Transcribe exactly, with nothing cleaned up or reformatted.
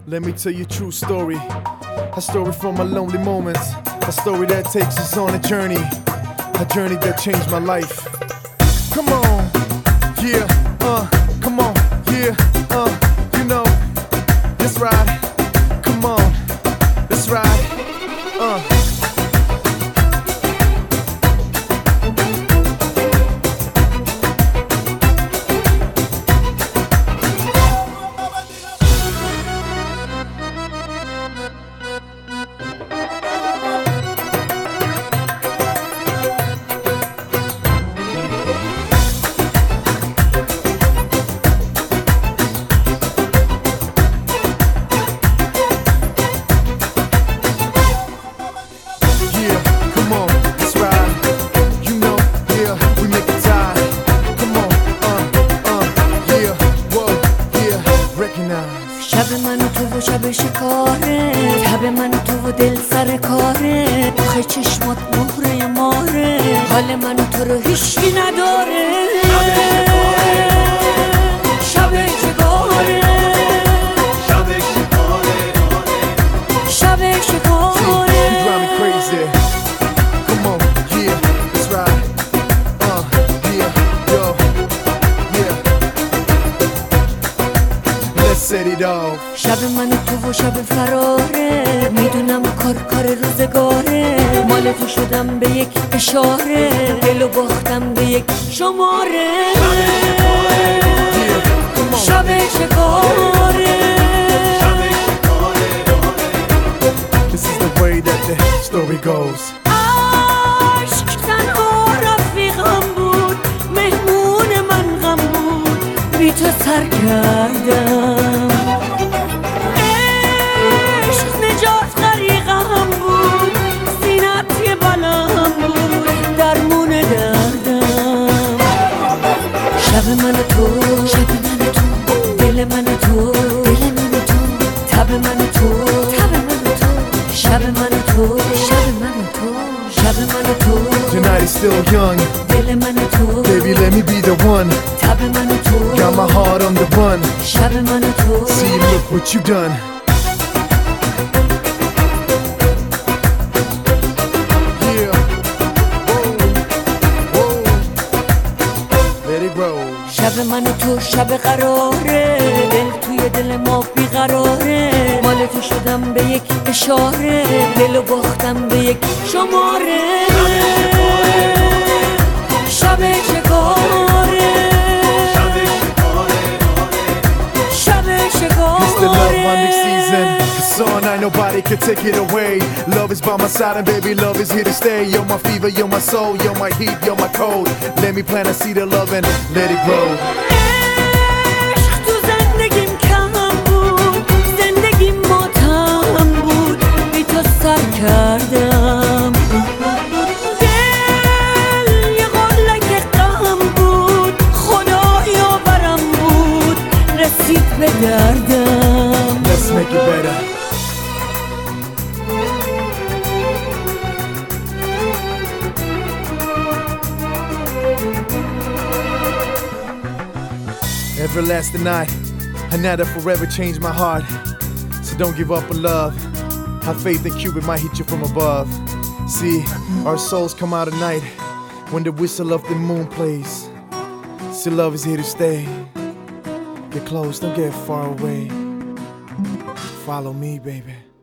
Let me tell you a true story. A story from my lonely moments. A story that takes us on a journey. A journey that changed my life. Come on, yeah, uh, come on, yeah, uh, you know, let's ride. Come on, let's ride, uh. شب من و تو و شب شکاره، شب من و تو و دل سر کاره، آخه چشمات مهره ماره، حال من و تو رو هیچکی نداره. شب شکاره، شب شکاره، شب شکاره. You drive me crazy. Come on, yeah, let's ride. Uh, yeah, yo, yeah. Let's set it off. شب من و تو و شب فراره، میدونم کار کار روزگاره، مال تو شدم به یک اشاره، دلو باختم به یک شماره. شب شکاره. This is the way that the story goes. عشق تنها رفیقم بود، مهمون من غم بود، بی تو سر کردم. عشق نجات غریقم بود، زینت یه بلام بود، درمون دردم. شب من و تو، شب من و تو، دل من و تو، دل من و تو، تب من و تو، تب من و تو، شب من و تو، شب من و تو، شب من و تو. The night is still young. دل من و تو، Baby, let me be the one. تب من و تو، Got my heart on the run. شب من و تو. See, look what you done. Yeah. Whoa. Whoa. Let it roll. شب من و تو شب قراره، دل توی دل ما بیقراره، مال تو شدم به یک اشاره، دلو باختم به یک شماره. شب شکاره، شب شکاره. It's the love hunting season. It's on night, nobody can take it away. Love is by my side and baby, love is here to stay. You're my fever, you're my soul, you're my heat, you're my cold. Let me plant a seed of love and let it grow. عشق تو زندگیم کم بود، زندگیم ماتم بود، بی تو سر کردم. دل یه قلک غم بود، خدایا برم بود، رسید به دردم. Let's make it better. Everlasting night, a night that forever changed my heart. So don't give up on love. Have faith in Cupid might hit you from above. See, our souls come out at night when the whistle of the moon plays. See, love is here to stay. Get close, don't get far away. Follow me, baby.